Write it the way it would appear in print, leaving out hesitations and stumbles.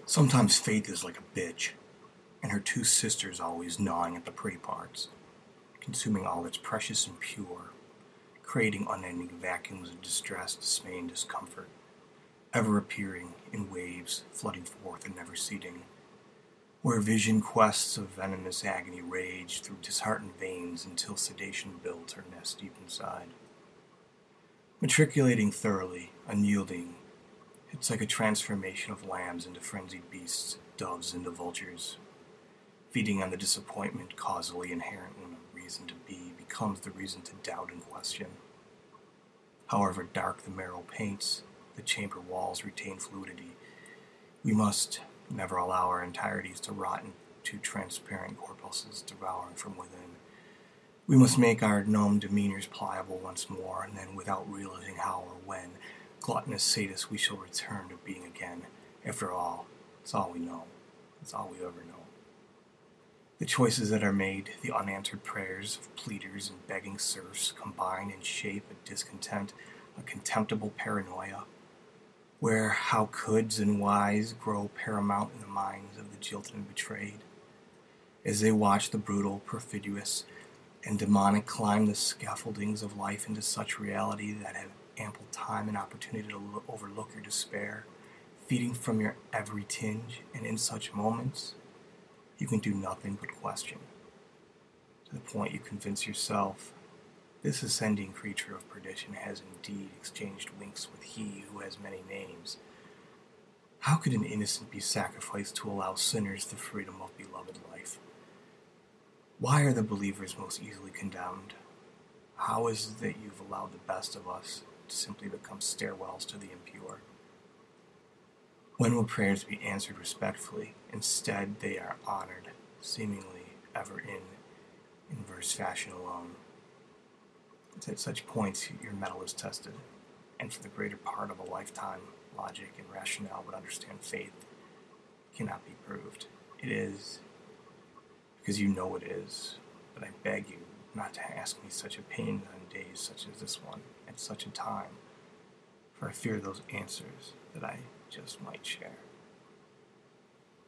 Sometimes faith is like a bitch, and her two sisters always gnawing at the pretty parts, consuming all that's precious and pure, creating unending vacuums of distress, dismay, and discomfort, ever appearing in waves, flooding forth and never ceasing, where vision quests of venomous agony rage through disheartened veins until sedation builds her nest deep inside. Matriculating thoroughly, unyielding, it's like a transformation of lambs into frenzied beasts, doves into vultures. Feeding on the disappointment causally inherent when a reason to be becomes the reason to doubt and question. However dark the marrow paints, the chamber walls retain fluidity. We must never allow our entireties to rot into transparent corpuscles devouring from within. We must make our numb demeanors pliable once more, and then, without realizing how or when, gluttonous sadists, we shall return to being again. After all, it's all we know. It's all we ever know. The choices that are made, the unanswered prayers of pleaders and begging serfs combine and shape a discontent, a contemptible paranoia, where how coulds and whys grow paramount in the minds of the jilted and betrayed. As they watch the brutal, perfidious, and demonic climb the scaffoldings of life into such reality that have ample time and opportunity to overlook your despair, feeding from your every tinge, and in such moments, you can do nothing but question, to the point you convince yourself this ascending creature of perdition has indeed exchanged winks with he who has many names. How could an innocent be sacrificed to allow sinners the freedom of beloved life? Why are the believers most easily condemned? How is it that you've allowed the best of us to simply become stairwells to the impure? When will prayers be answered respectfully? Instead, they are honored, seemingly ever in inverse fashion alone. It's at such points your mettle is tested, and for the greater part of a lifetime, logic and rationale would understand faith cannot be proved. It is, because you know it is, but I beg you not to ask me such a pain on days such as this one, at such a time, for I fear those answers that I just might share.